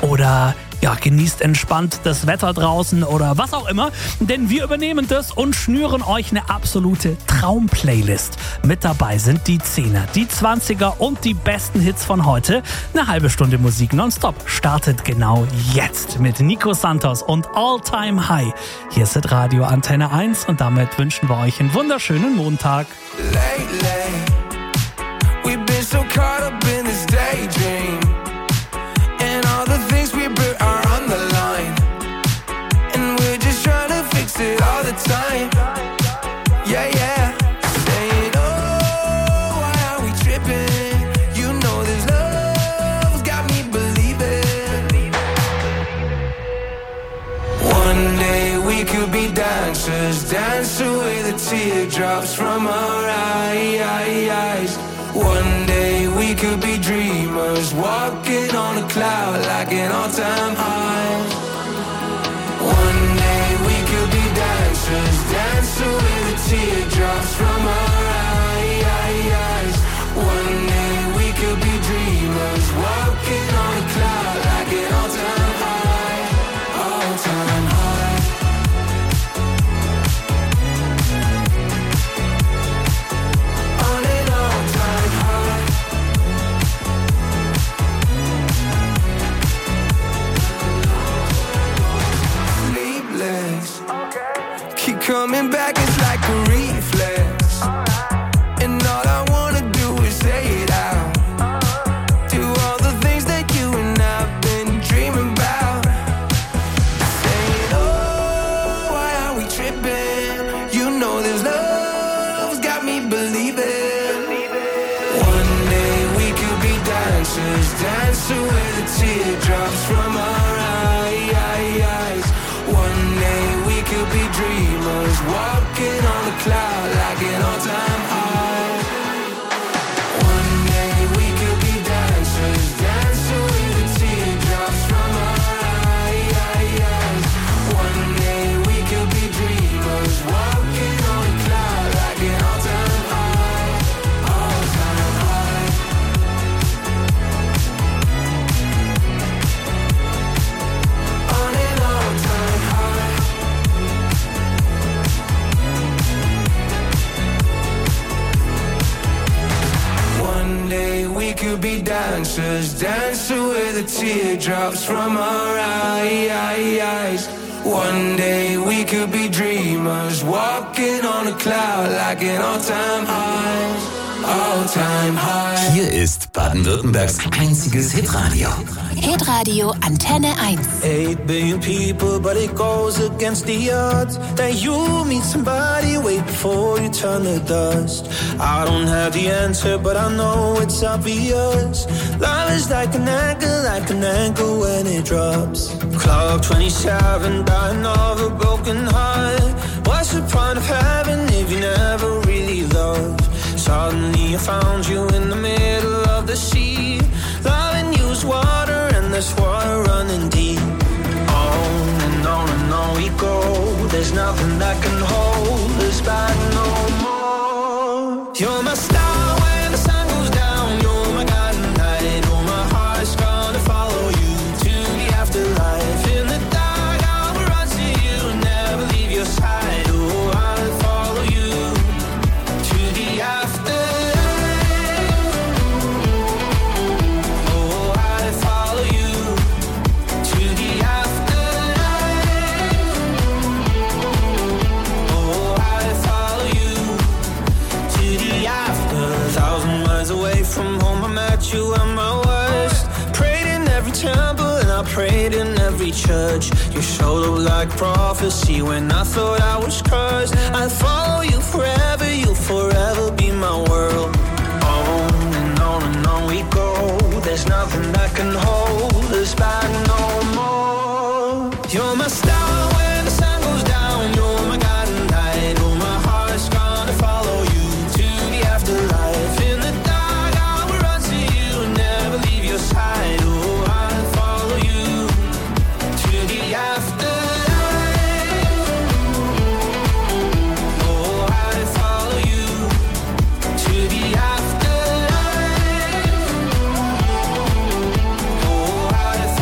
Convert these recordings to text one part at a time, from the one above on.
oder ja, genießt entspannt das Wetter draußen oder was auch immer, denn wir übernehmen das und schnüren euch eine absolute Traumplaylist. Mit dabei sind die 10er, die 20er und die besten Hits von heute. Eine halbe Stunde Musik nonstop startet genau jetzt mit Nico Santos und All Time High. Hier ist Radio Antenne 1 und damit wünschen wir euch einen wunderschönen Montag. Lately, we've been so caught up in this daydream, and all the things we built are on the line, and we're just trying to fix it all the time. Yeah, yeah. Saying, oh, why are we tripping? You know this love's got me believing. One day we could be dancers, dance away the teardrops from our eyes. One day we could be dreamers, walking on a cloud like an all-time high. One day we could be dancers, dance away the teardrops from our eyes. One day we could be dreamers, walking on a cloud like an all-time high, all-time high. On an all-time high. Sleepless, keep coming back, it's like a reflex. And all I wanna do is say it out. Do all the things that you and I've been dreaming about. Saying, oh, why are we tripping? You know this love's got me believing. One day we could be dancers, dance away the teardrops from our eyes. One day we could be dreamers, walking on a cloud like an all-time high. One day we could be dancers, dance away the teardrops from our eyes. One day we could be dreamers, walking on a cloud like an all-time high, all-time high. On an all-time high. One day we could be dancers, dance away the teardrops from our eyes. One day we could be dreamers, walking on a cloud like an all-time high, all-time high. Hier ist Baden-Württembergs einziges Hitradio. Hitradio Antenne 1. 8 billion people, but it goes against the odds that you meet somebody way before you turn to dust. I don't have the answer, but I know it's obvious. Love is like an anchor when it drops. Clock 27, dying of a broken heart. What's the point of having if you never really loved? Suddenly I found you in the middle of the sea. Loving you is water and there's water running deep. On and on and on we go. There's nothing that can hold us back no more. You're my star when the sun goes down. You're my guiding light. Oh, my heart's gonna follow you to the afterlife. In the dark I will run to you and never leave your side. Oh, I'll follow you to the afterlife. Oh, I'll follow you to the afterlife. Oh, I'll follow you to the after. 1,000 miles away from home, I met you at my worst. Prayed in every temple and I prayed in every church. You showed up like prophecy when I thought I was cursed. I'll follow you forever, you'll forever be my world. On and on and on we go. There's nothing that can hold us back no more. You're my star when the sun goes down. You're my guiding light. Oh, my heart's gonna follow you to the afterlife. In the dark I will run to you and never leave your side. Oh, I'll follow you to the afterlife. Oh, I'll follow you to the afterlife. Oh, I'll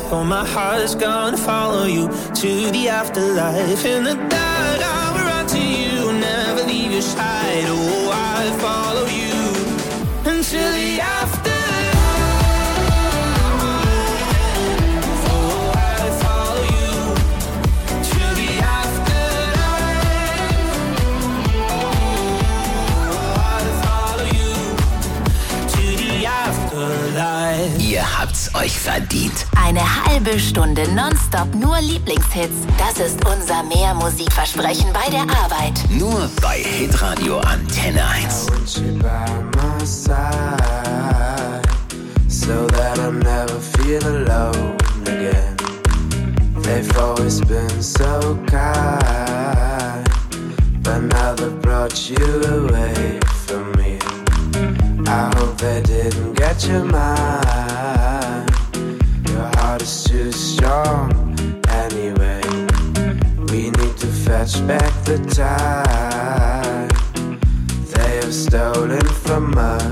Oh, my heart's gonna follow you to the afterlife. In the dark, I will run to you, never leave your side. Oh, I follow you until the afterlife. Oh, I follow you to the afterlife. Oh, I follow you to the afterlife. Ihr habt's euch verdient. Eine halbe Stunde nonstop nur Lieblingshits. Das ist unser Mehr-Musikversprechen bei der Arbeit. Nur bei Hitradio Antenne 1. So that I never feel alone again. They've always been so kind, but now they've brought you away from me. I hope they didn't get your mind. Your heart is too strong anyway. We need to fetch back the time they have stolen from us.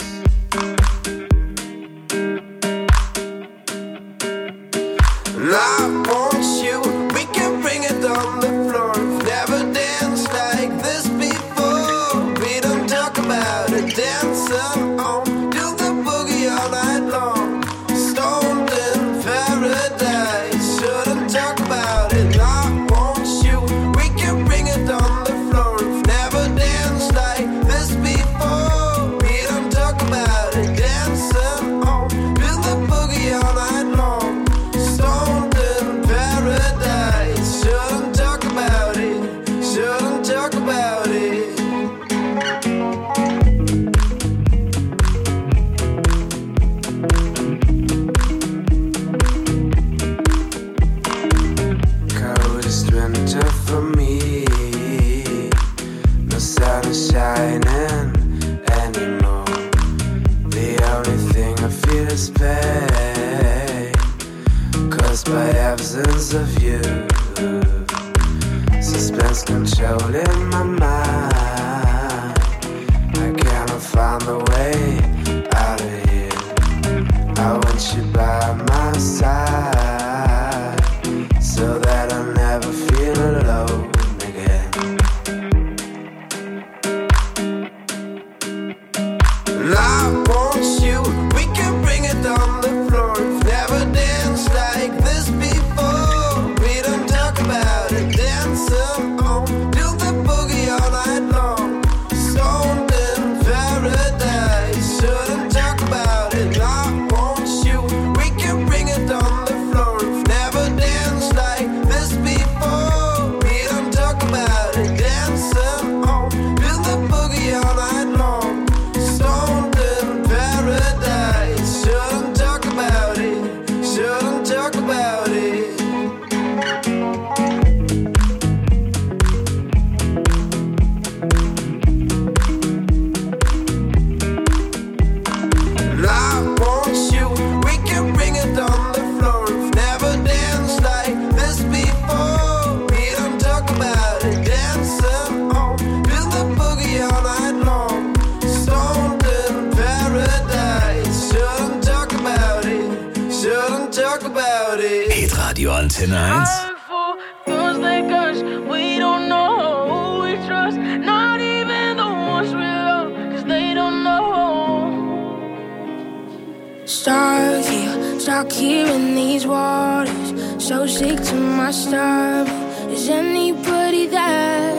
And I want you, we can bring it on the floor. We've never danced like this before. We don't talk about it, dancing on, do the boogie all night long. Stoned in paradise, shouldn't talk about it. And I want you, we can bring it on the floor. We've never danced like this before. We don't talk about it, dancing on, do the boogie all night long. Stoned in paradise, shouldn't talk about it, shouldn't talk about it. Coldest winter for me, no sun is shining anymore. The only thing I feel is pain, caused by absence of you. Suspense controlling my mind. I cannot find the way out of here. I want you by my side, so that I'll never feel alone again. And I want you, we can bring it on the floor. We've never danced like this before. We don't talk about it, dancing on, do the boogie all night long. Stoned in paradise, shouldn't talk about it. And I want you, we can bring it on the floor. We've never danced like this before. We don't talk about it, dancing on, do the boogie all night long. Stoned in paradise, shouldn't talk about it, shouldn't talk about it. And I want you, we can bring it on the floor. We've never danced like this before. We don't talk about it, dancing on, do the boogie all night long. Stoned in paradise, shouldn't talk about it, shouldn't talk about it. Hitradio Antenne 1. Thursday curse, we don't know who we trust, not even the ones we love, cause they don't know. Stuck here in these waters, so sick to my stomach. Is anybody there?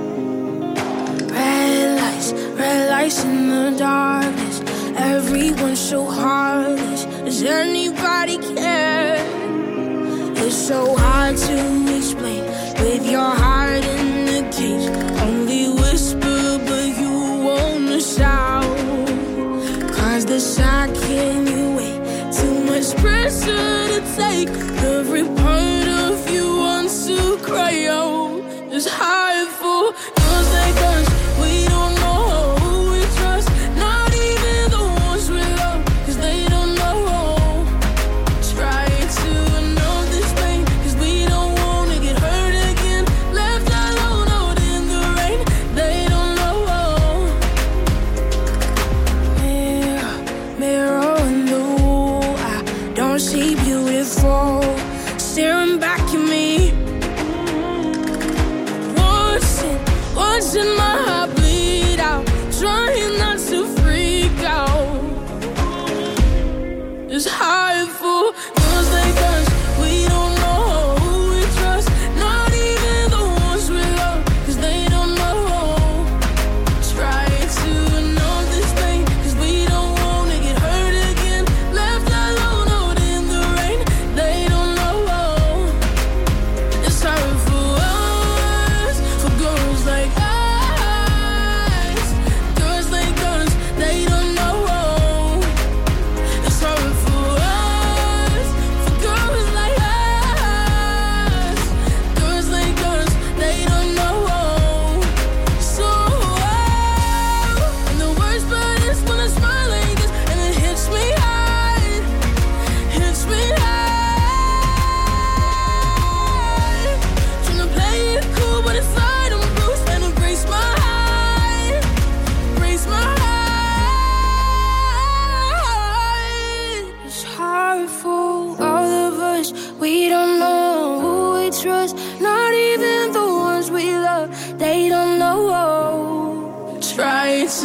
Red lights in the darkness. Everyone's so heartless. Does anybody care? It's so hard to explain with your heart in the cage. Only whisper, but you wanna shout. Cause the sound can you wait? Too much pressure to take. Every part of you wants to cry out. It's hard for those like us. We don't know who we trust, not even the ones we love, cause they don't know. Try to know this pain, cause we don't wanna get hurt again. Left alone out in the rain, they don't know. Mirror in the wall, I don't see beautiful.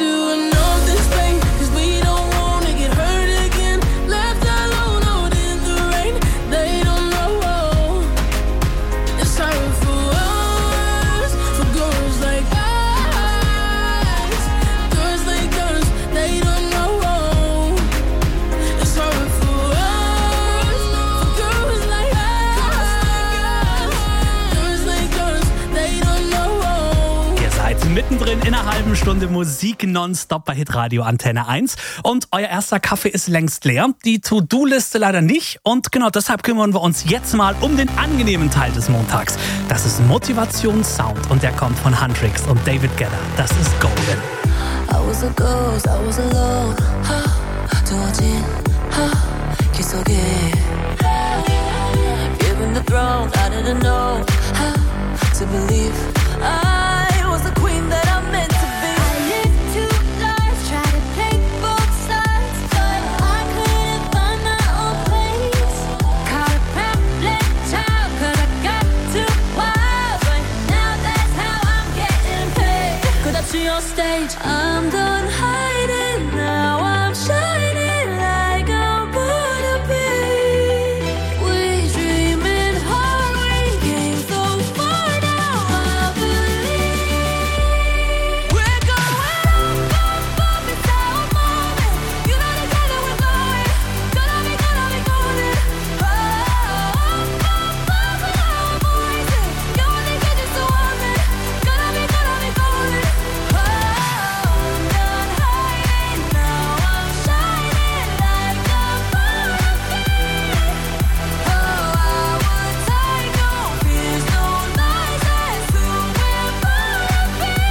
Mittendrin in einer halben Stunde Musik nonstop bei Hitradio Antenne 1. Und euer erster Kaffee ist längst leer. Die To-Do-Liste leider nicht. Und genau deshalb kümmern wir uns jetzt mal um den angenehmen Teil des Montags. Das ist Motivationssound und der kommt von Huntrix und David Guetta. Das ist Golden. I was a ghost, I was alone. 두어진 기속에 Given the throne, I didn't know how to believe I was the queen that I'm meant to be. I lived two lives, tried to play both sides, but I couldn't find my own place. Caught a babbling child, 'cause I got too wild, but now that's how I'm getting paid. Good up to your stage, I'm done hiding, now I'm shining like I'm born to be. We dreaming hard, we came so far, now I believe. We're going up, it's our moment. You know the kind that we're going. Gonna be golden. Up, with our voices. You only get just to want it. Gonna be golden. I'm done hiding, now I'm shining like I'm born to be. Oh, I would take no fears, no lies, that's who we're born to be.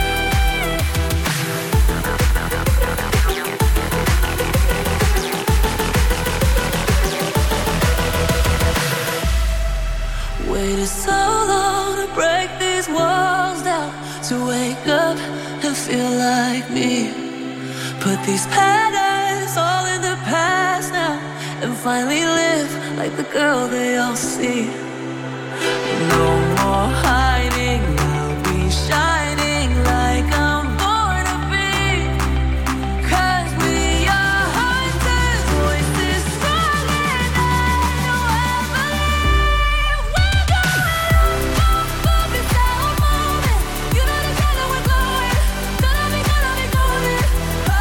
Waited so long to break these walls down, to wake up and feel like me. Put these patterns all in the past now, and finally live like the girl they all see. No more hiding, I'll be shining like I'm born to be. 'Cause we are hunters, voices strong, and I know I believe. We're going up, it's our moment. You know the kind that we're going. Gonna be golden. Up,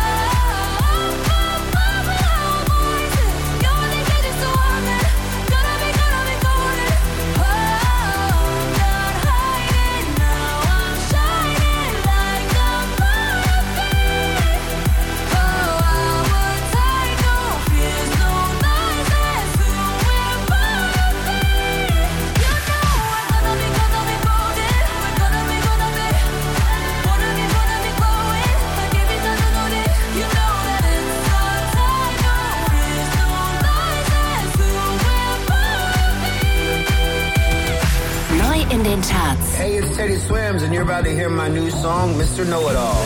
with our voices. You only get just to want it. Gonna be golden. Oh, I'm done hiding, now I'm shining like I'm born to be. Oh, I would take no fears, no lies, that's who we're born to be. You know we're gonna be golden. We're gonna be glowing. I give it to the notice. You know that it's our time. No fears, no lies, that's who we're born to be. Neu in den Charts. Hey, it's Teddy Swims, and you're about to hear my new song, Mr. Know-It-All.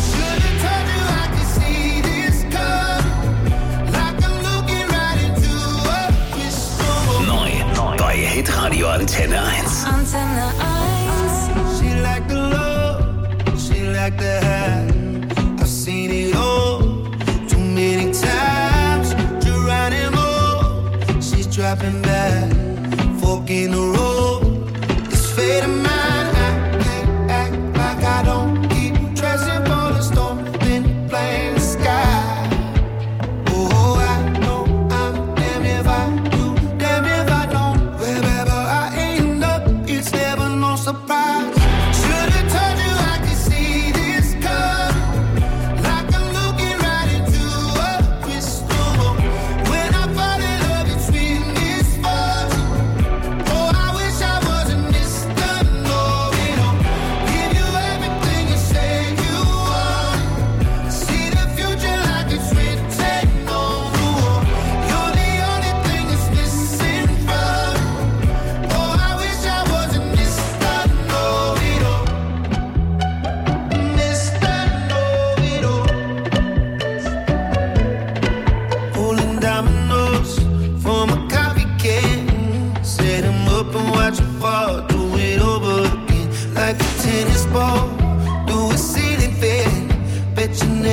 Neu bei Hitradio Antenne 1. Antenne 1. She like the love, she like the high. I've seen it all too many times. Geronimo, she's dropping back, fork in the road. This fate of mine, I can't act like I don't keep dressing for the storm, then playing the sky. Oh, I know I'm damn if I do, damn if I don't. Wherever I end up, it's never no surprise. Should've told you I could see this coming, like I'm looking right into a crystal ball. When I fall in love, it's when it's fuzzy. Oh, I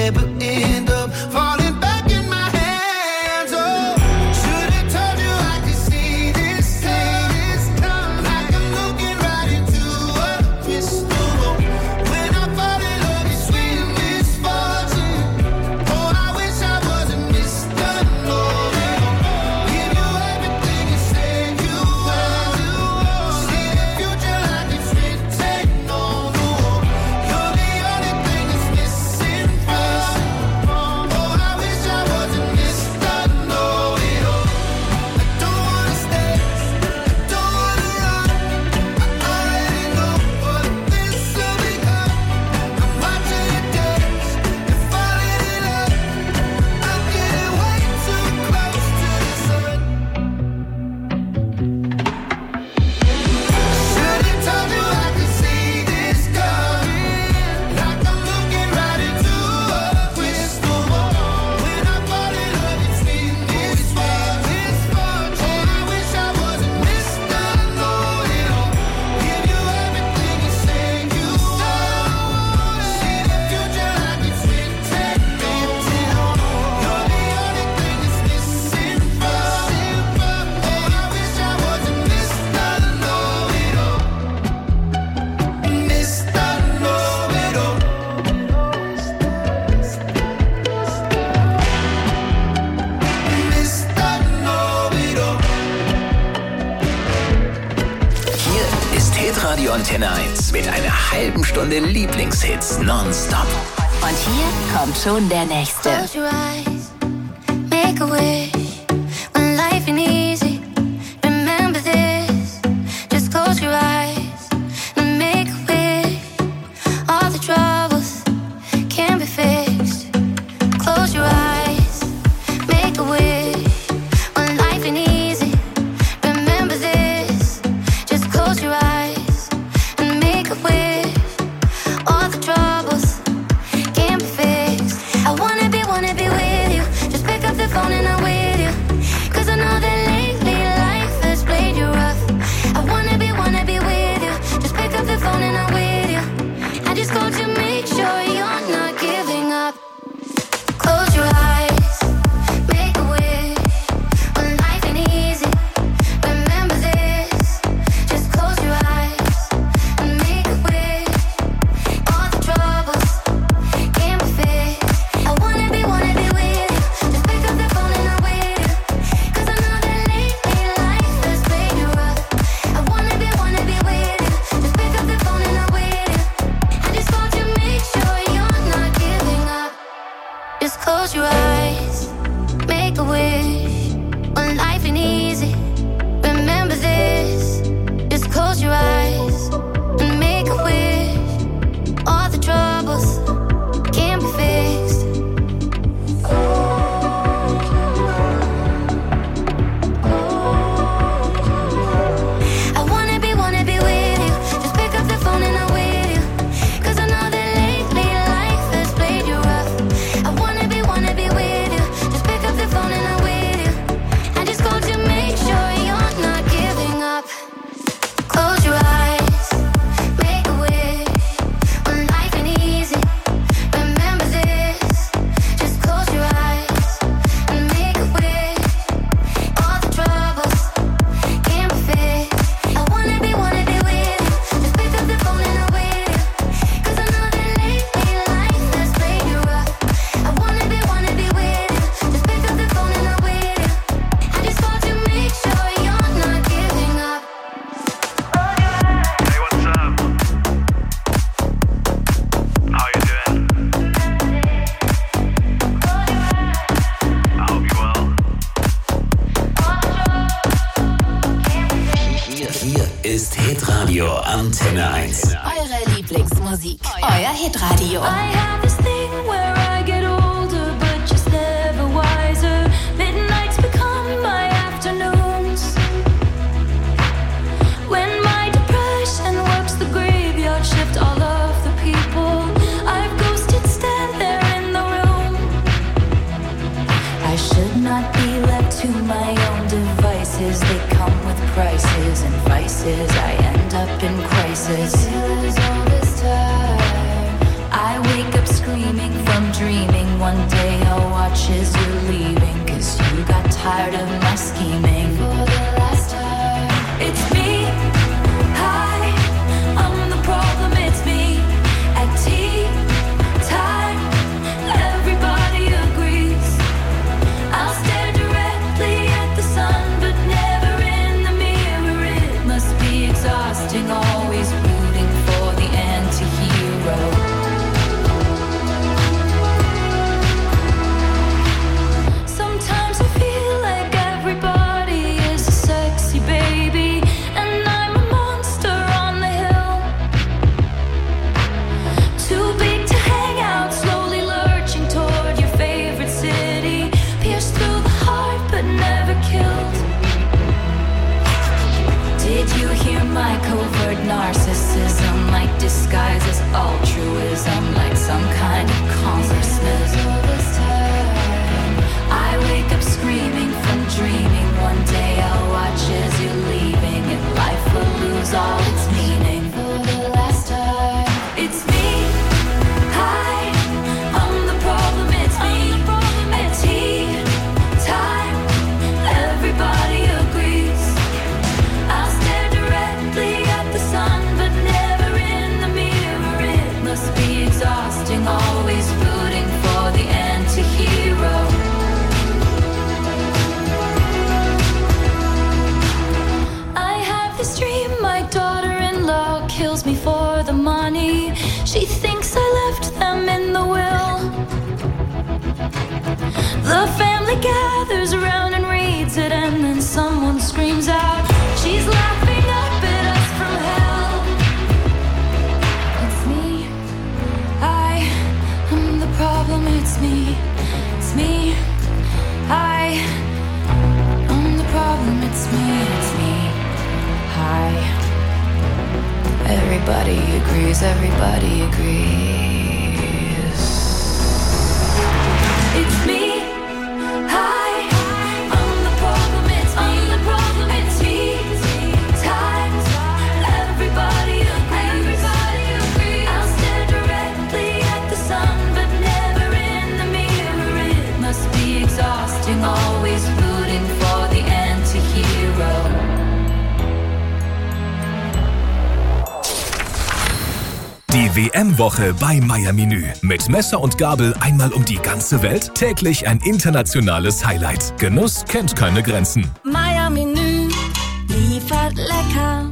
but end up falling back in my hands. Oh, should have told you I could see this time, like I'm looking right into a crystal ball. When I fall in love, it's sweet misfortune. Oh, I wish I wasn't Mr. Know-it-all. Give you everything you said you would. See the future like it's written on the wall. You're the only thing that's missing from. Oh, I wish I wasn't Mr. Know-it-all. I don't wanna stay, I don't wanna run. I already know what this will become. I'm watching you dance, you're falling in love. I'm getting way too close to the sun. Should've told you I could see this coming, like I'm looking right into a crystal ball. When I fall in love, it's sweet misfortune. Oh, I wish I wasn't Mr. Know-it-all. Give you everything you say you would. See the future like it's written on the wall. You're the only thing that's missing from. Oh, I wish I wasn't Mr. Know-it-all. Mr. Know-it-all. Mr. Know-it-all. Hier ist Hitradio Antenne 1 mit einer halben Stunde Lieblingshits nonstop. Und hier kommt schon der nächste. Close your eyes, make a wish. When life ain't easy, remember this. Just close your eyes and make a wish. All the troubles can be fixed. Close your eyes, make a wish. When life ain't easy, remember this. Just close your eyes and make a wish. All the troubles can be fixed. I wanna be with you. Just pick up the phone and I'm with you. 'Cause I know that lately life has played you rough. I wanna be with you. Just pick up the phone and I'm with you. I just called to make sure you're not giving up. Close your eyes, make a wish. When life ain't easy, remember this. Just close your eyes and make a wish. All the troubles can be fixed. I wanna be with you. Just pick up the phone and I'm with you. 'Cause I know that lately life has played you rough. I wanna be with you. Just pick up the phone and I'm with you. I just called to make sure you're not giving up. Just close your eyes, make a wish. When life ain't easy, remember this. Just close your eyes and make a wish. All the troubles can be fixed. I wanna be with you. Just pick up the phone and I'm with you. 'Cause I know that lately life has played you rough. I wanna be with you. Just pick up the phone and I'm with you. I just called to make sure you're not giving up. Close your eyes, make a wish. When life ain't easy, remember this. Just close your eyes and make a wish. All the troubles can be fixed. I wanna be with you. Just pick up the phone and I'm with you. 'Cause I know that lately life has played you rough. I wanna be with you. Just pick up the phone and I'm with you. I just called to make sure you're not giving up. Hey, what's up? How you doing? I hope you well. Hier ist Hitradio Antenne 1. Eure Lieblingsmusik. Euer Hitradio. I have this thing where I get older, but just never wiser. Midnights become my afternoons. When my depression works the graveyard shift, all of the people I've ghosted stand there in the room. I should not be left to my own devices. They come with prices and vices. I end up in crisis. All this time, I wake up screaming from dreaming. one day I'll watch as you're leaving, 'cause you got tired of my scheming. For the last time, it's me. Hi, I'm the problem, it's me. At tea time, everybody agrees. I'll stare directly at the sun, but never in the mirror. It must be exhausting, always rooting for the anti-hero. Sometimes I feel like everybody is a sexy baby, and I'm a monster on the hill. Too big to hang out, slowly lurching toward your favorite city. Pierced through the heart, but never killed. Did you hear my covert narcissism? Like disguise as altruism, like some kind of consciousness. All this time, I wake up screaming from dreaming. One day I'll watch as you're leaving, and life will lose all its meaning. For the last time, it's me. Hi, I'm the problem, it's me. At tea time, everybody agrees. I'll stare directly at the sun, but never in the mirror. It must be exhausting, always rooting for the anti-hero. I have this dream, my daughter-in-law kills me for the money. She thinks I left them in the will. The family gathers around and reads it, and then someone screams out, she's laughing up at us from hell. It's me. I am the problem, it's me. It's me. I am the problem, it's me. It's me. Hi. Everybody agrees, everybody agrees. It's me. Hi. I'm the problem, it's me. I'm the problem, it's me. Times, everybody agrees. I'll stare directly at the sun, but never in the mirror. It must be exhausting, always rooting for the anti-hero. Die WM-Woche bei Meier Menü. Mit Messer und Gabel einmal um die ganze Welt. Täglich ein internationales Highlight. Genuss kennt keine Grenzen. Meier Menü liefert lecker.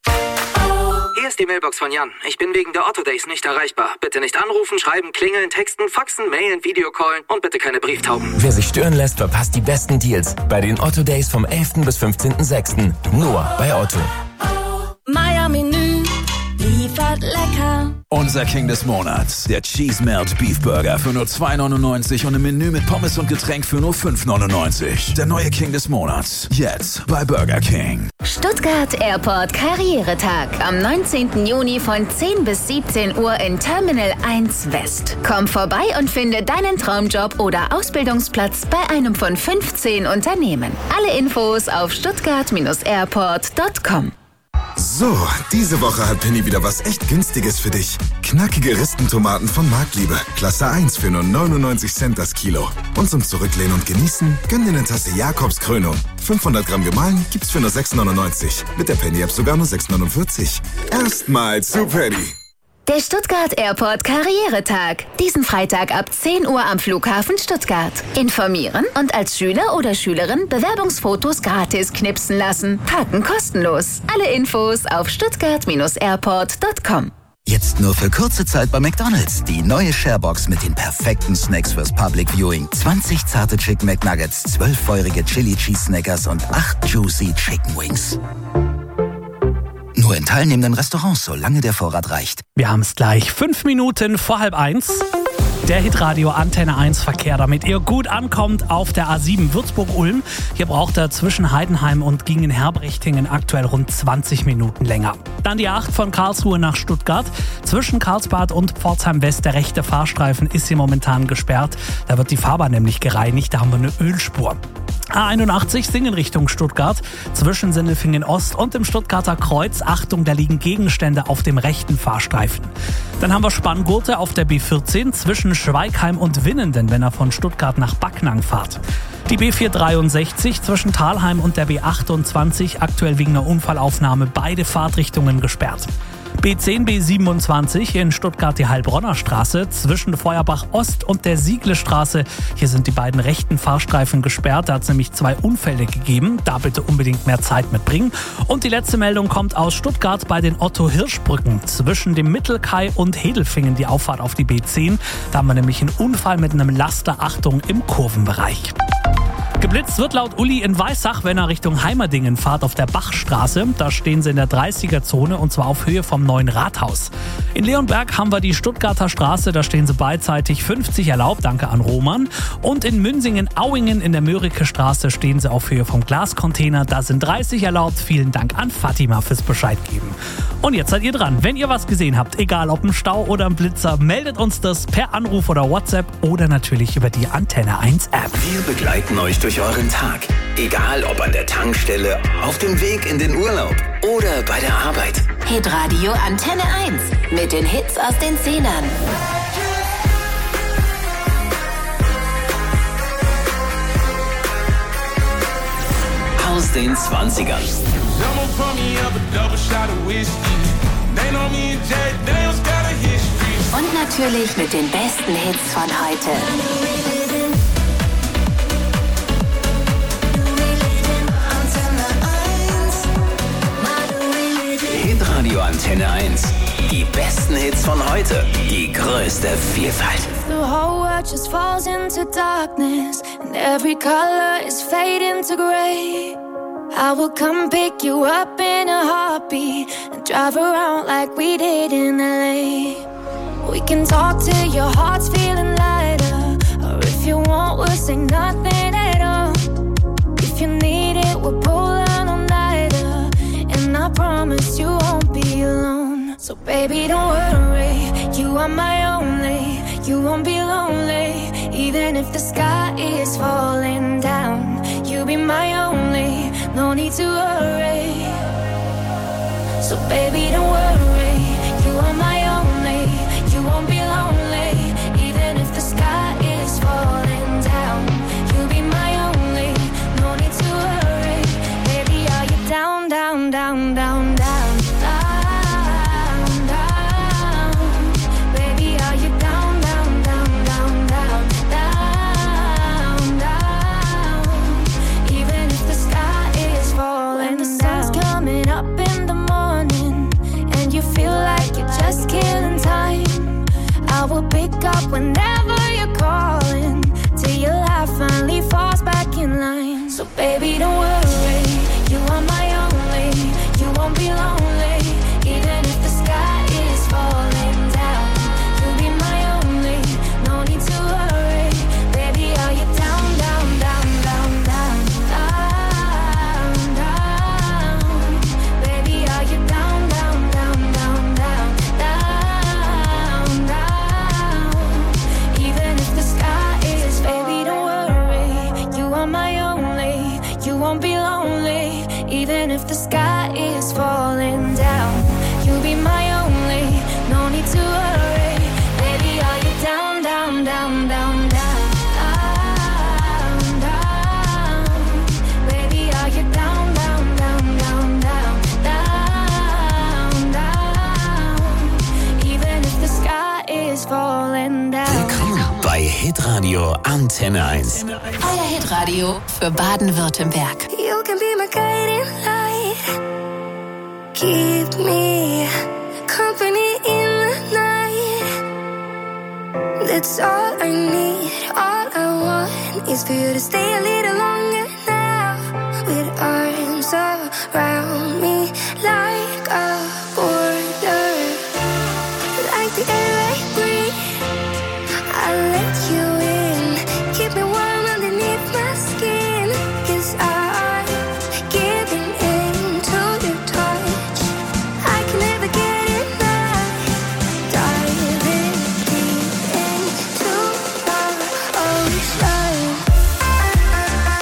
Hier ist die Mailbox von Jan. Ich bin wegen der Otto Days nicht erreichbar. Bitte nicht anrufen, schreiben, klingeln, texten, faxen, mailen, Videocallen und bitte keine Brieftauben. Wer sich stören lässt, verpasst die besten Deals bei den Otto Days vom 11. bis 15.06. Nur bei Otto. Meier Menü liefert lecker. Unser King des Monats, der Cheese Melt Beef Burger für nur $2,99 und ein Menü mit Pommes und Getränk für nur $5,99. Der neue King des Monats, jetzt bei Burger King. Stuttgart Airport Karrieretag. Am 19. Juni von 10 bis 17 Uhr in Terminal 1 West. Komm vorbei und finde deinen Traumjob oder Ausbildungsplatz bei einem von 15 Unternehmen. Alle Infos auf stuttgart-airport.com. So, diese Woche hat Penny wieder was echt Günstiges für dich. Knackige Ristentomaten von Marktliebe. Klasse 1 für nur 99 Cent das Kilo. Und zum Zurücklehnen und Genießen, gönn dir eine Tasse Jakobs Krönung. 500 Gramm gemahlen gibt's für nur 6,99. Mit der Penny-App sogar nur 6,49. Erstmal zu Penny. Der Stuttgart Airport Karrieretag. Diesen Freitag ab 10 Uhr am Flughafen Stuttgart. Informieren und als Schüler oder Schülerin Bewerbungsfotos gratis knipsen lassen. Parken kostenlos. Alle Infos auf stuttgart-airport.com. Jetzt nur für kurze Zeit bei McDonald's. Die neue Sharebox mit den perfekten Snacks fürs Public Viewing. 20 zarte Chicken McNuggets, 12 feurige Chili Cheese Snackers und 8 juicy Chicken Wings. Nur in teilnehmenden Restaurants, solange der Vorrat reicht. Wir haben es gleich 5 Minuten vor 12:30. Der Hitradio Antenne 1 Verkehr, damit ihr gut ankommt auf der A7 Würzburg-Ulm. Hier braucht er zwischen Heidenheim und Gingen-Herbrichtingen aktuell rund 20 Minuten länger. Dann die 8 von Karlsruhe nach Stuttgart. Zwischen Karlsbad und Pforzheim West, der rechte Fahrstreifen ist hier momentan gesperrt. Da wird die Fahrbahn nämlich gereinigt, da haben wir eine Ölspur. A81 Singen Richtung Stuttgart, zwischen Sindelfingen Ost und dem Stuttgarter Kreuz. Achtung, da liegen Gegenstände auf dem rechten Fahrstreifen. Dann haben wir Spanngurte auf der B14 zwischen Schweigheim und Winnenden, wenn ihr von Stuttgart nach Backnang fahrt. Die B463 zwischen Thalheim und der B28, aktuell wegen einer Unfallaufnahme beide Fahrtrichtungen gesperrt. B10, B27 in Stuttgart die Heilbronner Straße zwischen Feuerbach Ost und der Siegle-Straße. Hier sind die beiden rechten Fahrstreifen gesperrt. Da hat es nämlich 2 Unfälle gegeben. Da bitte unbedingt mehr Zeit mitbringen. Und die letzte Meldung kommt aus Stuttgart bei den Otto-Hirsch-Brücken zwischen dem Mittelkai und Hedelfingen, die Auffahrt auf die B10. Da haben wir nämlich einen Unfall mit einem Laster. Achtung im Kurvenbereich. Geblitzt wird laut Uli in Weissach, wenn er Richtung Heimerdingen fahrt auf der Bachstraße. Da stehen sie in der 30er-Zone und zwar auf Höhe vom neuen Rathaus. In Leonberg haben wir die Stuttgarter Straße, da stehen sie beidseitig 50 erlaubt, danke an Roman. Und in Münsingen-Auingen in der Mörike Straße stehen sie auf Höhe vom Glascontainer, da sind 30 erlaubt. Vielen Dank an Fatima fürs Bescheid geben. Und jetzt seid ihr dran. Wenn ihr was gesehen habt, egal ob ein Stau oder ein Blitzer, meldet uns das per Anruf oder WhatsApp oder natürlich über die Antenne 1 App. Wir begleiten euch durch euren Tag. Egal ob an der Tankstelle, auf dem Weg in den Urlaub oder bei der Arbeit. Hitradio Antenne 1 mit den Hits aus den 10ern. Aus den 20ern. Und natürlich mit den besten Hits von heute. Hitradio Antenne 1. Die besten Hits von heute. Die größte Vielfalt. The whole world just falls into darkness, and every color is fading to gray. I will come pick you up in a heartbeat and drive around like we did in LA. We can talk till your heart's feeling lighter, or if you want, we'll say nothing at all. If you need it, we'll pull an all-nighter, and I promise you won't be alone. So baby, don't worry, you are my only. You won't be lonely, even if the sky is falling down. You'll be my only, no need to worry. So baby, don't worry, you are my only. You won't be lonely, even if the sky is falling down. You'll be my only, no need to worry. Baby, are you down, down, down, down, down? I will pick up whenever you're calling, till your life finally falls back in line. So baby, don't worry, you are my only. You won't be lonely, even if the sky is falling down. You'll be my only, no need to worry. Baby, are you down, down, down, down, down, down, down? Baby, are you down, down, down, down, down, down, down? Even if the sky is, baby, don't worry, you are my only. You won't be lonely, even if the sky is falling down. You'll be my only, no need to worry. Baby, are you down, down, down, down, down, down? Baby, are you down, down, down, down, down, down? Even if the sky is falling down. Willkommen bei Hitradio Antenne 1. Euer Hitradio für Baden-Württemberg. You can be my guiding light. Keep me company in the night. That's all I need. All I want is for you to stay a little longer now. With arms around me like a border. Like the air I breathe, I'll let you in. Keep me warm underneath my skin. 'Cause I'm giving in to your touch. I can never get enough. Diving deep into the ocean.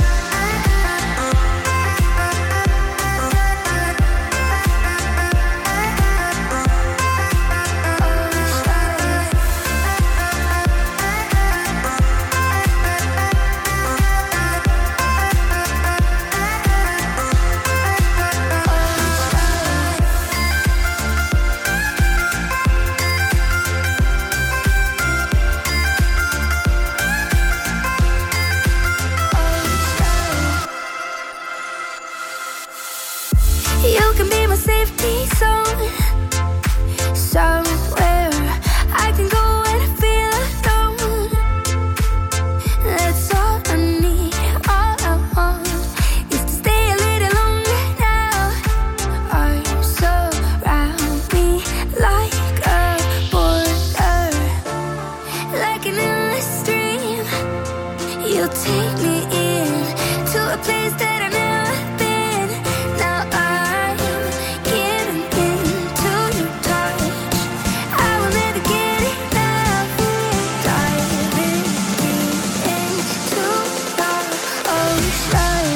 take me in to a place that I've never been. Now I'm giving in to your touch. I will never get enough. Diving deep into the ocean.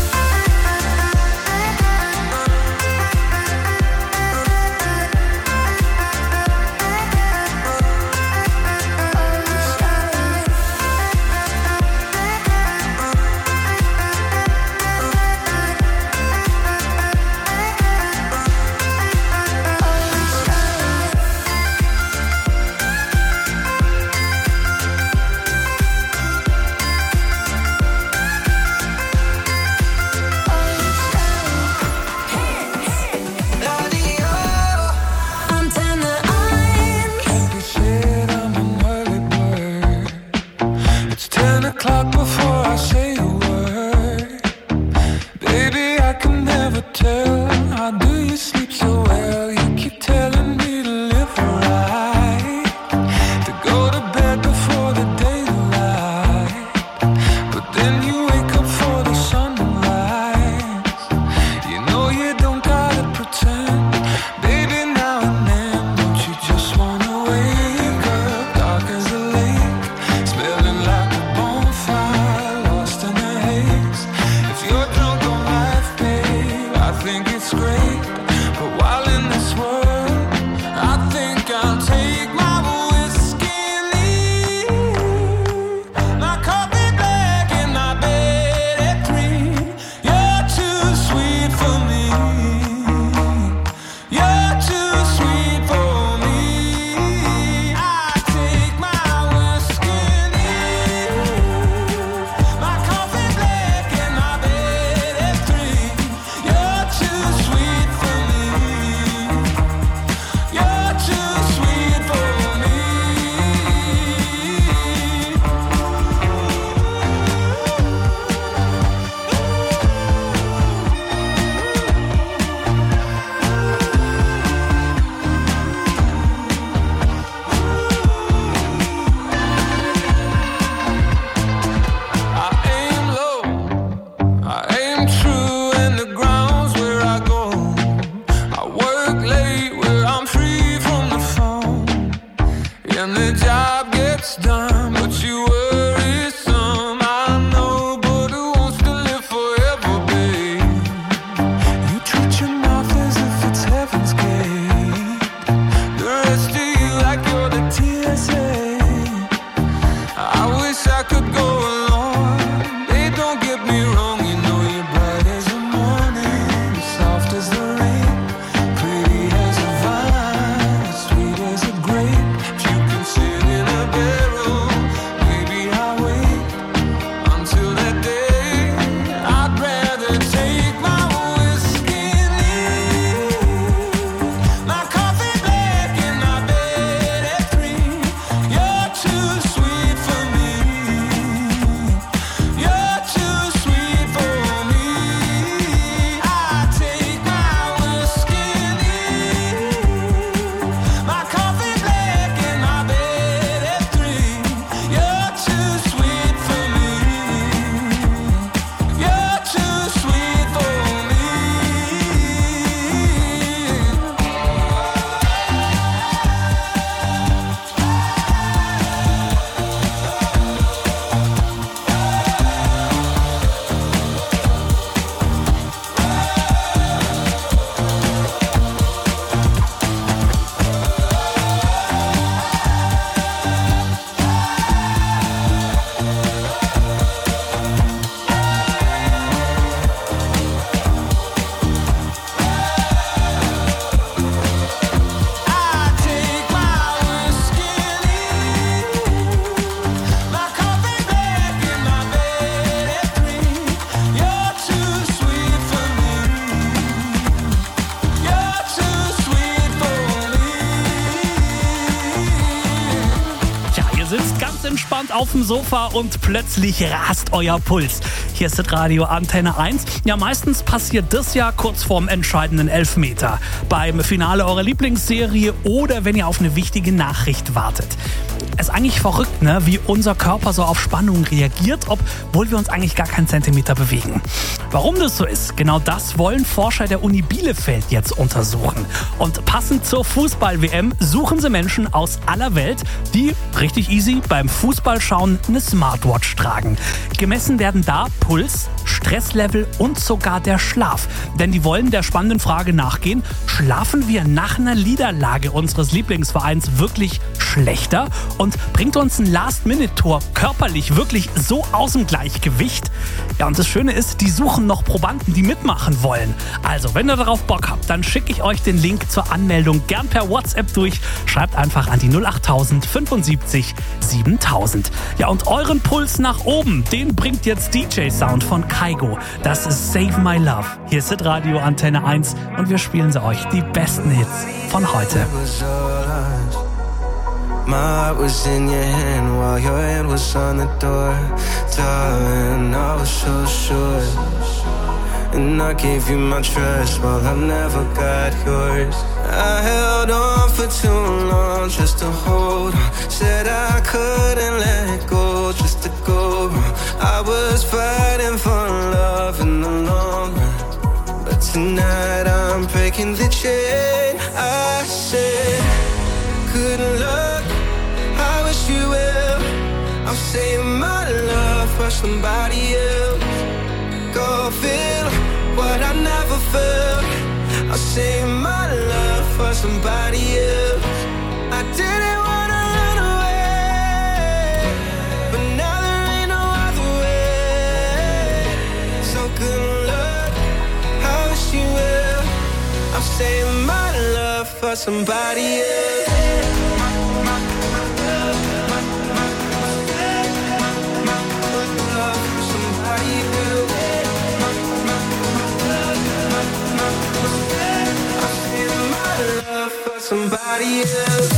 entspannt auf dem Sofa und plötzlich rast euer Puls. Hier ist das Radio Antenne 1. Ja, meistens passiert das ja kurz vorm entscheidenden Elfmeter. Beim Finale eurer Lieblingsserie oder wenn ihr auf eine wichtige Nachricht wartet. ist eigentlich verrückt, ne? Wie unser Körper so auf Spannung reagiert, obwohl wir uns eigentlich gar keinen Zentimeter bewegen. Warum das so ist, genau das wollen Forscher der Uni Bielefeld jetzt untersuchen. Und passend zur Fußball-WM suchen sie Menschen aus aller Welt, die richtig easy beim Fußballschauen eine Smartwatch tragen. Gemessen werden da Puls, Stresslevel und sogar der Schlaf. Denn die wollen der spannenden Frage nachgehen, schlafen wir nach einer Niederlage unseres Lieblingsvereins wirklich schlechter? Und bringt uns ein Last-Minute-Tor körperlich wirklich so aus dem Gleichgewicht? Ja, und das Schöne ist, die suchen noch Probanden, die mitmachen wollen. Also, wenn ihr darauf Bock habt, dann schicke ich euch den Link zur Anmeldung gern per WhatsApp durch. Schreibt einfach an die 08000 75 7000. Ja, und euren Puls nach oben, den bringt jetzt DJ-Sound von Kaigo. Das ist Save My Love. Hier ist Radio Antenne 1 und wir spielen sie euch die besten Hits von heute. My heart was in your hand while your hand was on the door. Darling, I was so sure. And I gave you my trust while I never got yours. I held on for too long just to hold on. Said I couldn't let go just to go. I was fighting for love in the long run. But tonight I'm breaking the chain. I said, good luck, I wish you well. I'm saying my love for somebody else. Go feel what I never felt. I'll save my love for somebody else. I didn't wanna run away, but now there ain't no other way. So good luck, I wish you well. I'm saving my love for somebody else. Somebody else.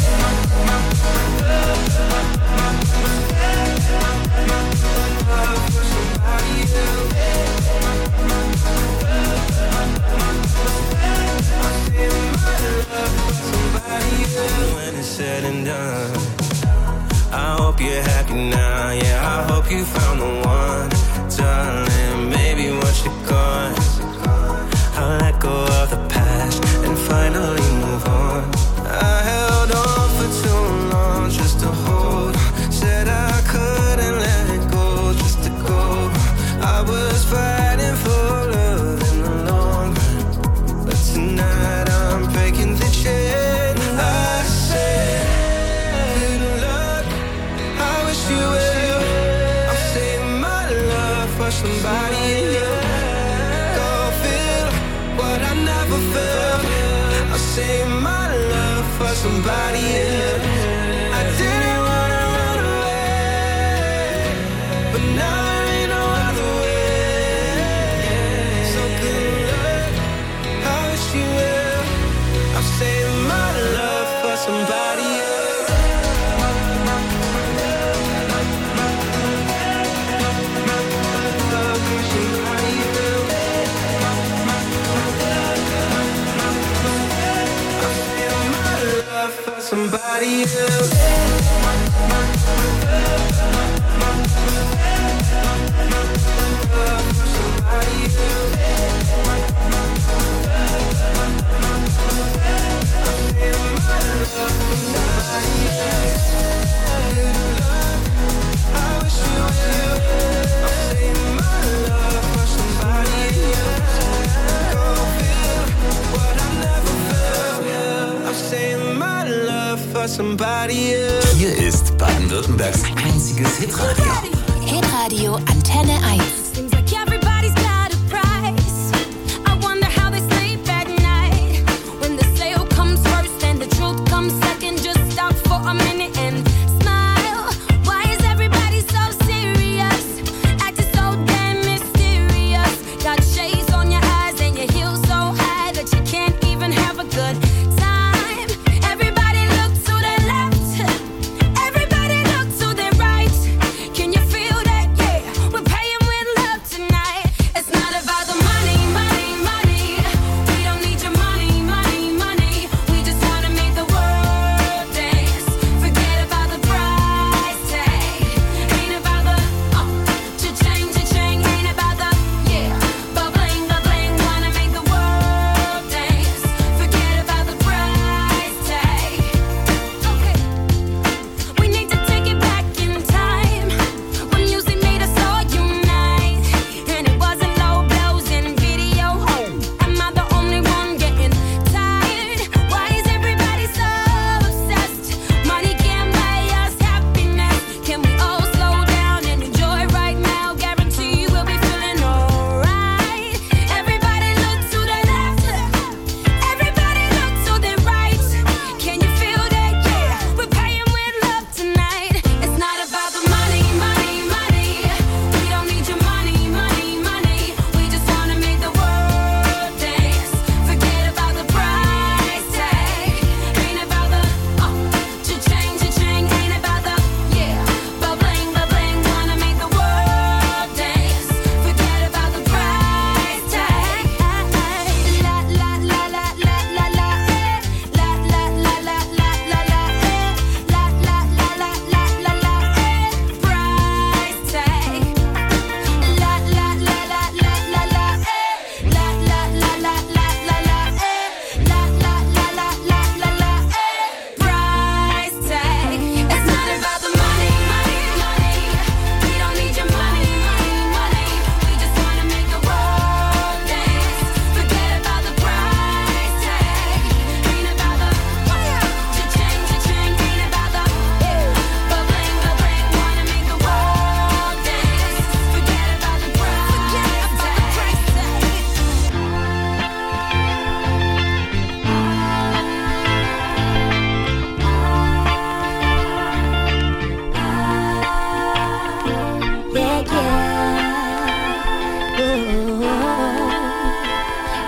When it's said and done, I hope you're happy now. Yeah, I hope you found the one, darling. Maybe once you're gone, I'll let go of the past and finally move on. I held on for too long just to hold on. Said I couldn't let go just to go. I was fighting for love in the long run, but tonight I'm breaking the chain. I said, good luck, I wish you well. I'm saving my love for somebody else. Go feel what I never felt. I'll save my love for somebody else. I didn't wanna run away, but now there ain't no other way. So good luck, I wish you well. I'll save my love for somebody else. For somebody else. Somebody else. Hier ist Baden-Württembergs einziges Hitradio. Hitradio Antenne 1. Seems like everybody's got a price. I wonder how they sleep at night. When the sale comes first and the truth comes second, just stop for a minute and smile. Why is everybody so serious? Acting so damn mysterious. Got shades on your eyes and your heels so high that you can't even have a good time. Everybody look to their left. Everybody look to their right. Can you feel that? Yeah, we're paying with love tonight.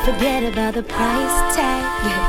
Forget about the price tag.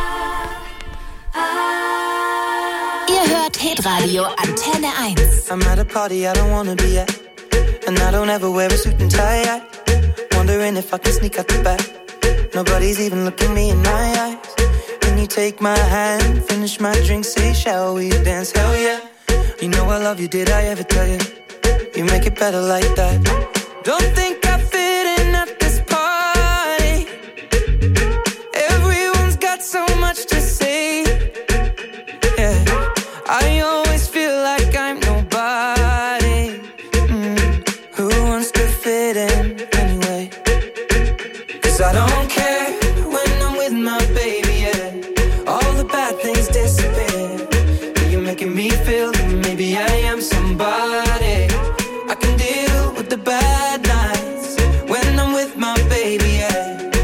Ihr hört Hitradio Antenne 1. I'm at a party I don't wanna be at, and I don't ever wear a suit and tie yet. Wondering if I can sneak out the back. Nobody's even looking me in my eyes. Can you take my hand, finish my drink, say shall we dance? Hell yeah. You know I love you, did I ever tell you? You make it better like that. Don't think I fit in at this party. Everyone's got so much to say. Yeah, I always feel like I'm nobody. Who wants to fit in anyway? 'Cause I don't care when I'm with my baby, yeah. All the bad things disappear. You're making me feel that maybe I am somebody. I can deal with the bad nights when I'm with my baby, yeah.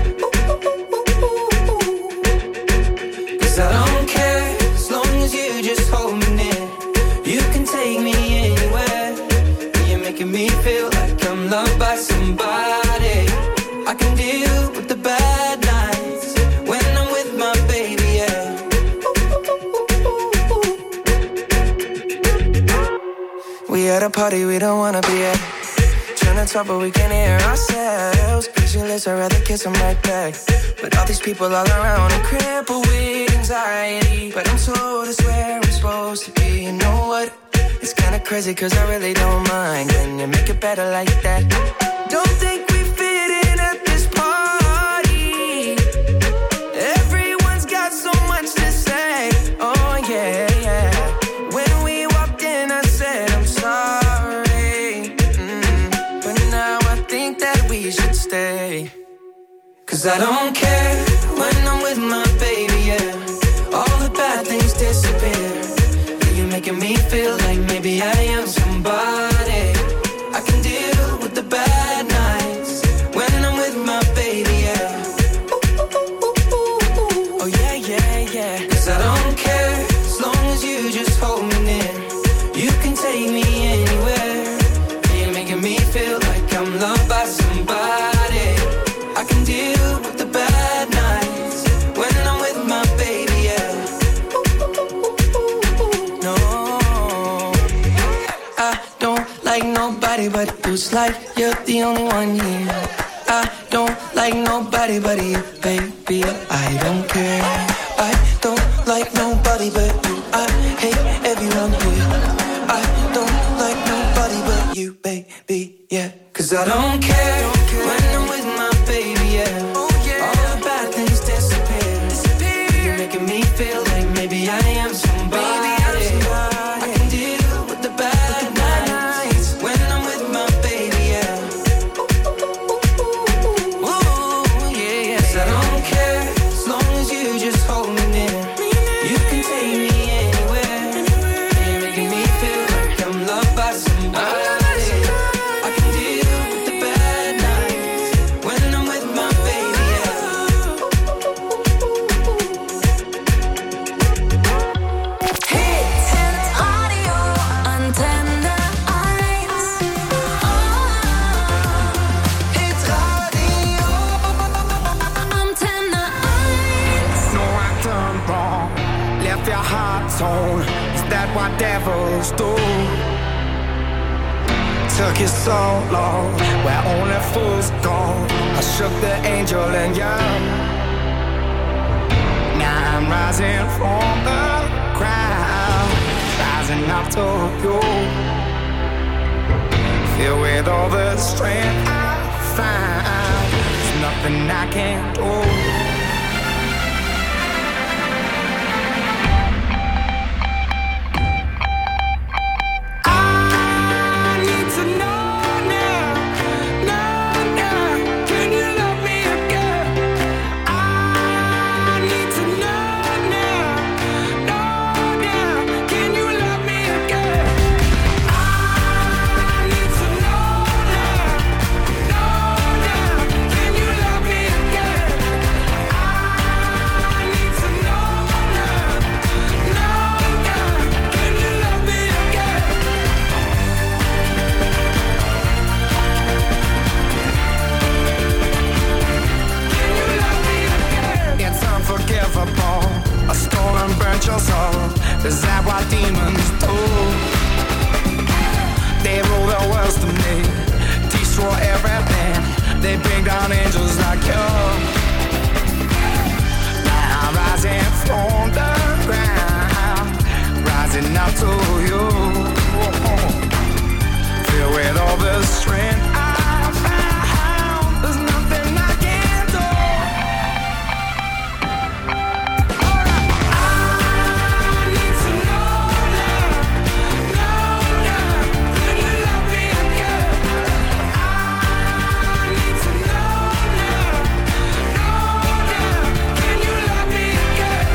'Cause I don't care as long as you just hold me near. You can take me anywhere. You're making me feel like I'm loved by somebody. I can deal with the bad nights when I'm with my baby, yeah. We at a party we don't wanna be at. Trying to talk but we can't hear ourselves. Pictureless, I'd rather kiss them right back. But all these people all around, I'm crippled with anxiety. But I'm told it's where I'm supposed to be. You know what? It's kinda crazy 'cause I really don't mind. Can you make it better like that? Don't think we fit in at this party. Everyone's got so much to say. Oh yeah, yeah. When we walked in I said I'm sorry. But now I think that we should stay. 'Cause I don't care when I'm with my baby, yeah. All the bad things disappear. You're making me feel like maybe I am somebody. I can deal with the bad nights when I'm with my baby, yeah. Oh yeah, yeah, yeah. 'Cause I don't care as long as you just hold me near. You can take me anywhere. You're making me feel like I'm loved by somebody. I can deal with the bad nights when I'm with my baby, yeah. No, I don't like nobody but you. It's like you're the only one here. I don't like nobody but you, baby. I don't care. I don't like nobody but you. I hate everyone here. I don't like nobody but you, baby, yeah. 'Cause I don't care when I'm with my baby, yeah. All the bad things disappear. You're making me feel like maybe I am somebody. I can deal with the bad nights when I'm with my baby, yeah. Ooh, yeah, yeah. 'Cause I don't care as long as you just hold me near. You can take me anywhere. You're making me feel like I'm loved by somebody. I can deal with the bad nights when I'm with my baby, yeah. Hitradio Antenne 1. Hitradio Antenne 1. No, I done wrong. Left your heart torn. Is that what devils do? Took you so long, where only fools go. I shook the angel and young. Now I'm rising from the ground, rising up to you. Filled with all the strength I find, there's nothing I can't do. to you. Filled with all the strength I found, there's nothing I can't do. I need to know now, can you love me again? I need to know now, can you love me again?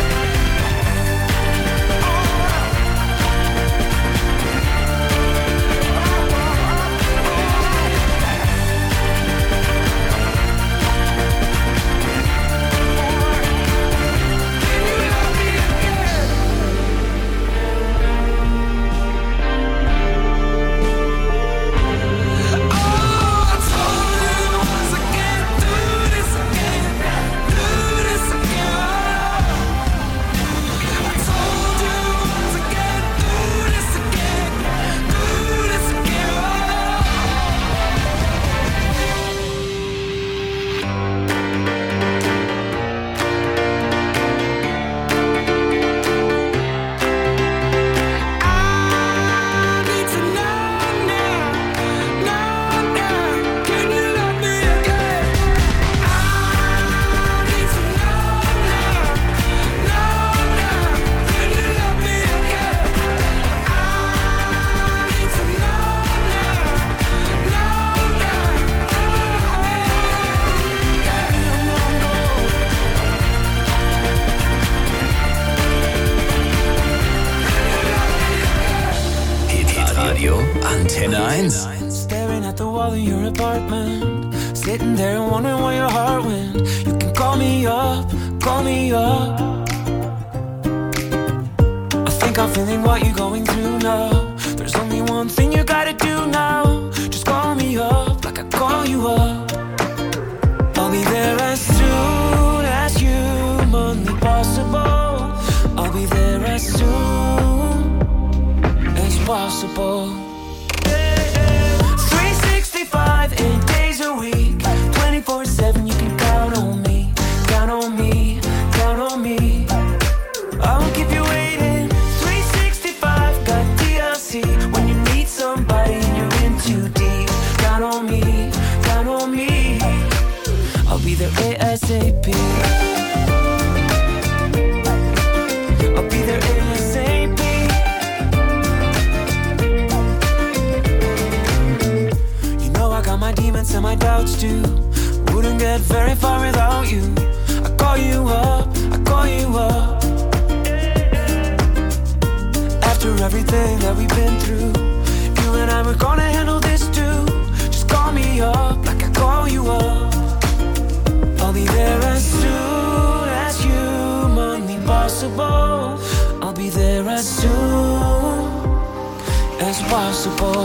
Hitradio Antenne 1. Staring at the wall in your apartment, sitting there and wondering where your heart went. You can call me up, call me up. I think I'm feeling what you're going through now. There's only one thing you gotta do now. Just call me up like I call you up. I'll be there as soon as humanly possible. I'll be there as soon as possible. 365, 8 days a week, 24/7, you can count on me, count on me, count on me. I won't keep you waiting. 365, got DLC, when you need somebody and you're in too deep. Count on me, count on me. I'll be there ASAP. I'll be there ASAP. You know I got my demons and my doubts too. Wouldn't get very far without you. I call you up, I call you up. After everything that we've been through, you and I were gonna handle this too. Just call me up like I call you up. I'll be there as soon as humanly possible. I'll be there as soon as possible.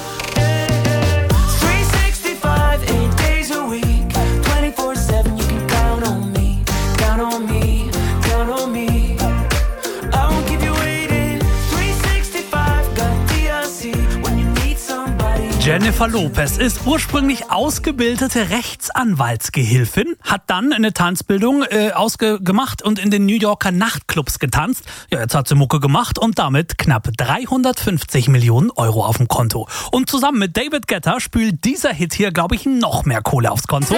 365, 8 days a week, 24/7, you can count on me, count on me, count on me. I won't keep you waiting. 365, got DLC, when you need somebody. Jennifer Lopez ist ursprünglich ausgebildete Rechtsanwaltsgehilfin, hat dann eine Tanzbildung gemacht und in den New Yorker Nachtclubs getanzt. Ja, jetzt hat sie Mucke gemacht und damit knapp 350 Millionen Euro auf dem Konto. Und zusammen mit David Guetta spült dieser Hit hier, glaube ich, noch mehr Kohle aufs Konto.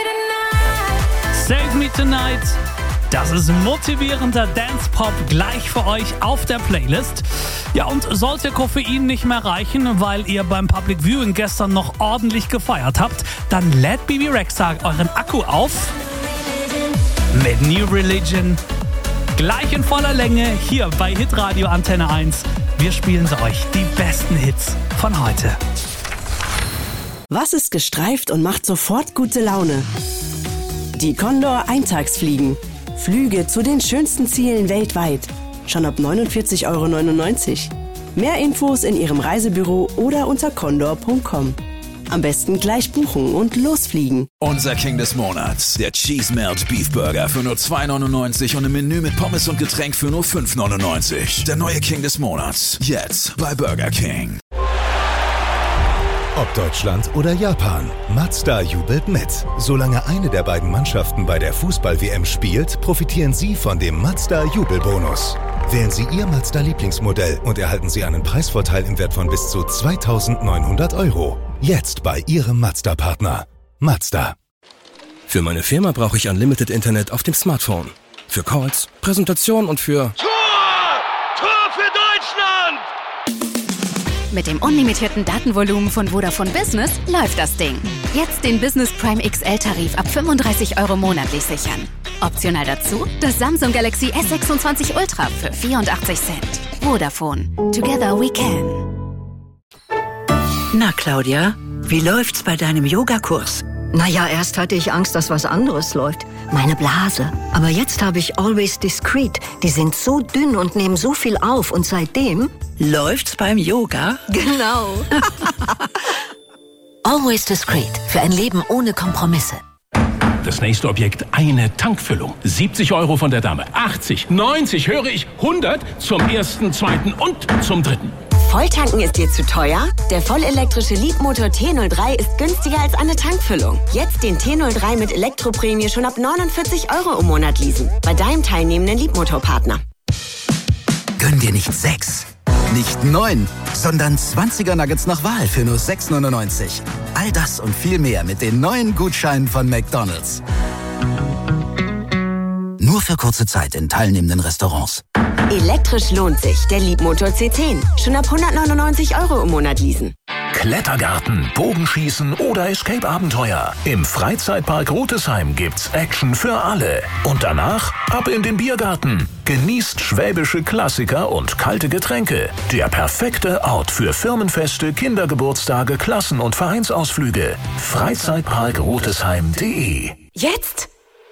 Save Me Tonight. Das ist motivierender Dance-Pop gleich für euch auf der Playlist. Ja, und sollte Koffein nicht mehr reichen, weil ihr beim Public Viewing gestern noch ordentlich gefeiert habt, dann lädt Bebe Rexha euren Akku auf mit New Religion. Gleich in voller Länge hier bei Hitradio Antenne 1. Wir spielen sie euch, die besten Hits von heute. Was ist gestreift und macht sofort gute Laune? Die Condor Eintagsfliegen. Flüge zu den schönsten Zielen weltweit. Schon ab 49,99 €. Mehr Infos in Ihrem Reisebüro oder unter condor.com. Am besten gleich buchen und losfliegen. Unser King des Monats, der Cheese Melt Beef Burger für nur 2,99 und im Menü mit Pommes und Getränk für nur 5,99. Der neue King des Monats, jetzt bei Burger King. Ob Deutschland oder Japan, Mazda jubelt mit. Solange eine der beiden Mannschaften bei der Fußball-WM spielt, profitieren Sie von dem Mazda-Jubelbonus. Wählen Sie Ihr Mazda-Lieblingsmodell und erhalten Sie einen Preisvorteil im Wert von bis zu 2.900 €. Jetzt bei Ihrem Mazda-Partner. Mazda. Für meine Firma brauche ich Unlimited Internet auf dem Smartphone. Für Calls, Präsentationen und für... Tor für Deutschland! Mit dem unlimitierten Datenvolumen von Vodafone Business läuft das Ding. Jetzt den Business Prime XL-Tarif ab 35 € monatlich sichern. Optional dazu das Samsung Galaxy S26 Ultra für 84 Cent. Vodafone. Together we can. Na, Claudia, wie läuft's bei deinem Yogakurs? Naja, erst hatte ich Angst, dass was anderes läuft. Meine Blase. Aber jetzt habe ich Always Discreet. Die sind so dünn und nehmen so viel auf. Und seitdem... Läuft's beim Yoga? Genau. Always Discreet. Für ein Leben ohne Kompromisse. Das nächste Objekt, eine Tankfüllung. 70 € von der Dame. 80, 90, höre ich, 100 zum ersten, zweiten und zum dritten. Volltanken ist dir zu teuer? Der vollelektrische Leapmotor T03 ist günstiger als eine Tankfüllung. Jetzt den T03 mit Elektroprämie schon ab 49 € im Monat leasen. Bei deinem teilnehmenden Leapmotor-Partner. Gönn dir nicht 6, nicht 9, sondern 20er Nuggets nach Wahl für nur 6,99. All das und viel mehr mit den neuen Gutscheinen von McDonald's. Nur für kurze Zeit in teilnehmenden Restaurants. Elektrisch lohnt sich. Der Leapmotor C10. Schon ab 199 € im Monat leasen. Klettergarten, Bogenschießen oder Escape-Abenteuer. Im Freizeitpark Rotesheim gibt's Action für alle. Und danach ab in den Biergarten. Genießt schwäbische Klassiker und kalte Getränke. Der perfekte Ort für Firmenfeste, Kindergeburtstage, Klassen- und Vereinsausflüge. Freizeitparkrotesheim.de. Jetzt?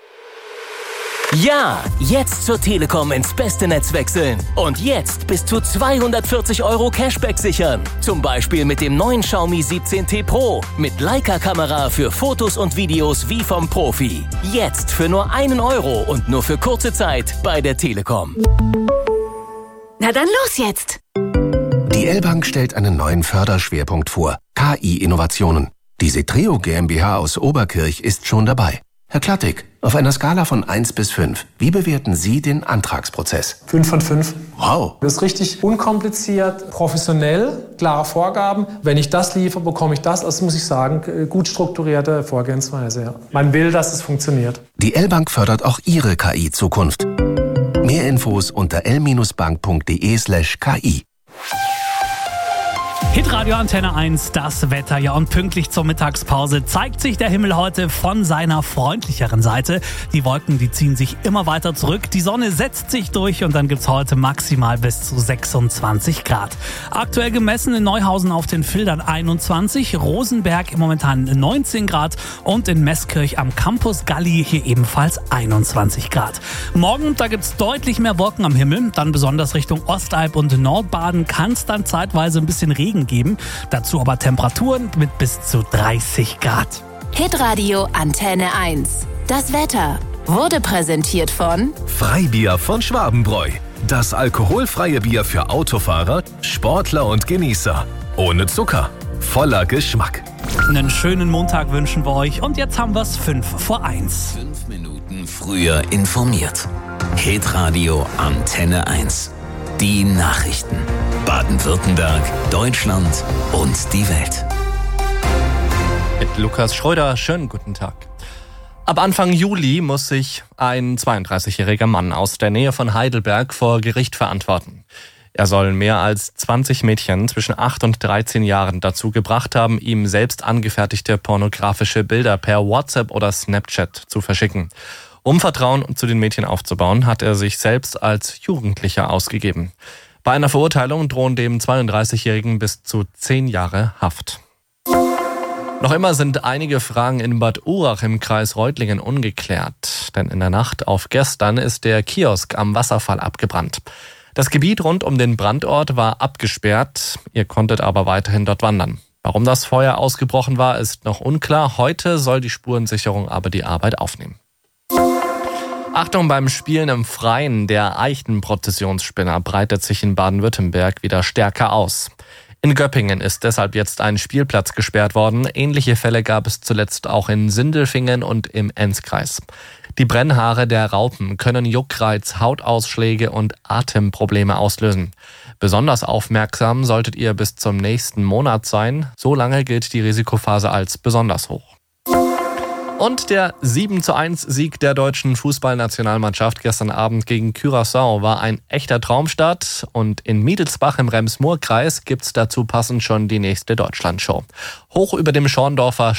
Ja, jetzt zur Telekom ins beste Netz wechseln. Und jetzt bis zu 240 € Cashback sichern. Zum Beispiel mit dem neuen Xiaomi 17T Pro. Mit Leica-Kamera für Fotos und Videos wie vom Profi. Jetzt für nur 1 € und nur für kurze Zeit bei der Telekom. Na dann los jetzt! Die L-Bank stellt einen neuen Förderschwerpunkt vor. KI-Innovationen. Die Setreo GmbH aus Oberkirch ist schon dabei. Herr Klattig, auf einer Skala von 1 bis 5, wie bewerten Sie den Antragsprozess? 5 von 5. Wow. Das ist richtig unkompliziert, professionell, klare Vorgaben. Wenn ich das liefere, bekomme ich das. Das muss ich sagen, gut strukturierte Vorgehensweise. Ja. Man will, dass es funktioniert. Die L-Bank fördert auch Ihre KI-Zukunft. Mehr Infos unter l-bank.de/ki. Hitradio Antenne 1, das Wetter. Ja, und pünktlich zur Mittagspause zeigt sich der Himmel heute von seiner freundlicheren Seite. Die Wolken, die ziehen sich immer weiter zurück. Die Sonne setzt sich durch und dann gibt's heute maximal bis zu 26 Grad. Aktuell gemessen in Neuhausen auf den Fildern 21, Rosenberg momentan 19 Grad und in Meßkirch am Campus Galli hier ebenfalls 21 Grad. Morgen, da gibt's deutlich mehr Wolken am Himmel. Dann besonders Richtung Ostalb und Nordbaden kann es dann zeitweise ein bisschen Regen geben. Dazu aber Temperaturen mit bis zu 30 Grad. Hitradio Antenne 1. Das Wetter wurde präsentiert von Freibier von Schwabenbräu. Das alkoholfreie Bier für Autofahrer, Sportler und Genießer. Ohne Zucker, voller Geschmack. Einen schönen Montag wünschen wir euch und jetzt haben wir es 5:05. 5 Minuten früher informiert. Hitradio Antenne 1. Die Nachrichten. Baden-Württemberg, Deutschland und die Welt. Mit Lukas Schröder, schönen guten Tag. Ab Anfang Juli muss sich ein 32-jähriger Mann aus der Nähe von Heidelberg vor Gericht verantworten. Er soll mehr als 20 Mädchen zwischen 8 und 13 Jahren dazu gebracht haben, ihm selbst angefertigte pornografische Bilder per WhatsApp oder Snapchat zu verschicken. Um Vertrauen zu den Mädchen aufzubauen, hat er sich selbst als Jugendlicher ausgegeben. Bei einer Verurteilung drohen dem 32-Jährigen bis zu 10 Jahre Haft. Noch immer sind einige Fragen in Bad Urach im Kreis Reutlingen ungeklärt. Denn in der Nacht auf gestern ist der Kiosk am Wasserfall abgebrannt. Das Gebiet rund um den Brandort war abgesperrt. Ihr konntet aber weiterhin dort wandern. Warum das Feuer ausgebrochen war, ist noch unklar. Heute soll die Spurensicherung aber die Arbeit aufnehmen. Achtung beim Spielen im Freien, der Eichenprozessionsspinner breitet sich in Baden-Württemberg wieder stärker aus. In Göppingen ist deshalb jetzt ein Spielplatz gesperrt worden. Ähnliche Fälle gab es zuletzt auch in Sindelfingen und im Enzkreis. Die Brennhaare der Raupen können Juckreiz, Hautausschläge und Atemprobleme auslösen. Besonders aufmerksam solltet ihr bis zum nächsten Monat sein. So lange gilt die Risikophase als besonders hoch. Und der 7:1-Sieg der deutschen Fußballnationalmannschaft gestern Abend gegen Curaçao war ein echter Traumstart. Und in Miedelsbach im Rems-Murr-Kreis gibt's dazu passend schon die nächste Deutschlandshow. Hoch über dem Schorndorfer